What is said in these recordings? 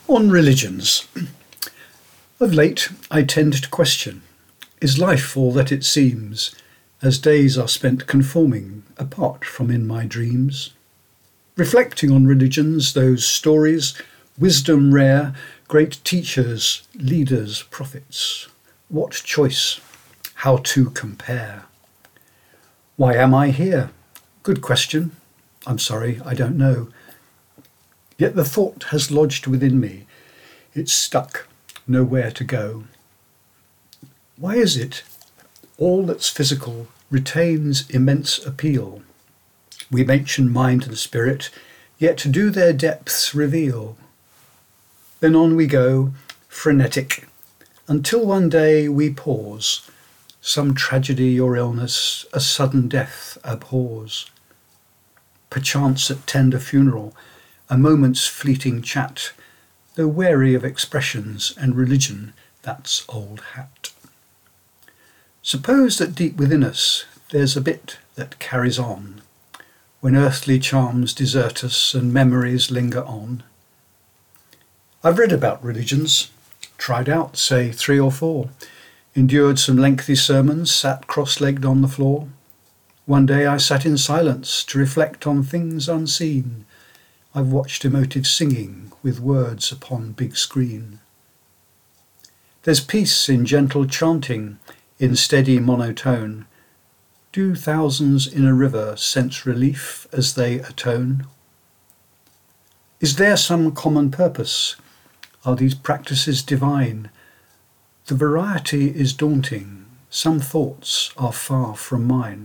On religions. Of late I tend to question, is life all that it seems, as days are spent conforming, apart from in my dreams? Reflecting on religions, those stories, wisdom rare, great teachers, leaders, prophets. What choice? How to compare? Why am I here? Good question. I'm sorry, I don't know. Yet the thought has lodged within me. It's stuck, nowhere to go. Why is it all that's physical retains immense appeal? We mention mind and spirit, yet do their depths reveal? Then on we go, frenetic, until one day we pause. Some tragedy or illness, a sudden death abhors. Perchance at tender funeral, a moment's fleeting chat, though wary of expressions and religion, that's old hat. Suppose that deep within us there's a bit that carries on, when earthly charms desert us and memories linger on. I've read about religions, tried out, say, 3 or 4, endured some lengthy sermons, sat cross-legged on the floor. One day I sat in silence to reflect on things unseen. I've watched emotive singing with words upon big screen. There's peace in gentle chanting, in steady monotone. Do thousands in a river sense relief as they atone? Is there some common purpose? Are these practices divine? The variety is daunting. Some thoughts are far from mine.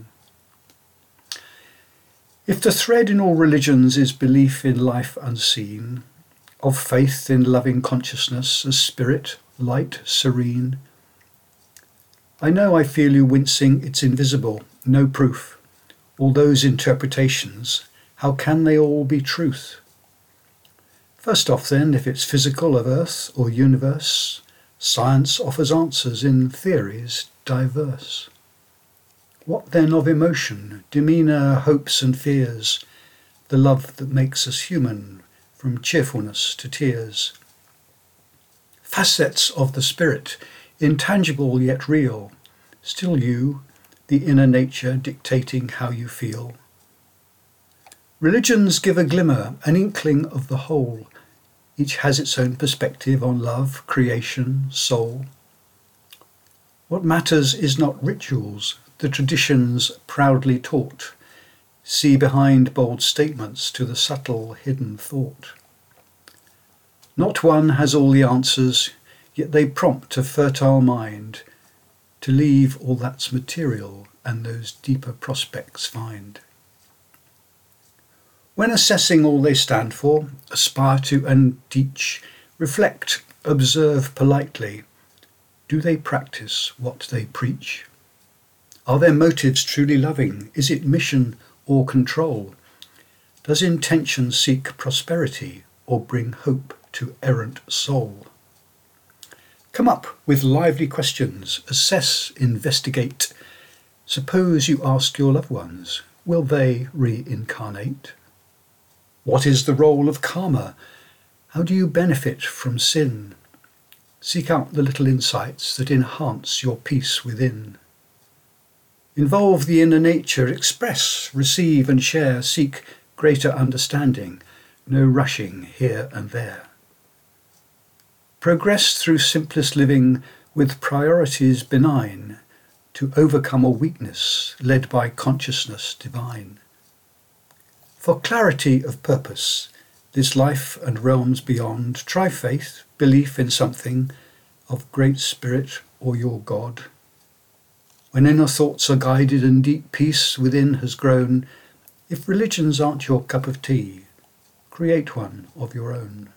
If the thread in all religions is belief in life unseen, of faith in loving consciousness as spirit, light, serene, I know I feel you wincing, it's invisible, no proof. All those interpretations, how can they all be truth? First off then, if it's physical of earth or universe, science offers answers in theories diverse. What then of emotion, demeanour, hopes and fears, the love that makes us human, from cheerfulness to tears? Facets of the spirit, intangible yet real, still you, the inner nature dictating how you feel. Religions give a glimmer, an inkling of the whole. Each has its own perspective on love, creation, soul. What matters is not rituals, the traditions proudly taught. See behind bold statements to the subtle hidden thought. Not one has all the answers, yet they prompt a fertile mind to leave all that's material and those deeper prospects find. When assessing all they stand for, aspire to and teach, reflect, observe politely. Do they practice what they preach? Are their motives truly loving? Is it mission or control? Does intention seek prosperity or bring hope to errant soul? Come up with lively questions, assess, investigate. Suppose you ask your loved ones, will they reincarnate? What is the role of karma? How do you benefit from sin? Seek out the little insights that enhance your peace within. Involve the inner nature, express, receive and share, seek greater understanding, no rushing here and there. Progress through simplest living with priorities benign, to overcome a weakness led by consciousness divine. For clarity of purpose, this life and realms beyond, try faith, belief in something of great spirit or your God. When inner thoughts are guided and deep peace within has grown, if religions aren't your cup of tea, create one of your own.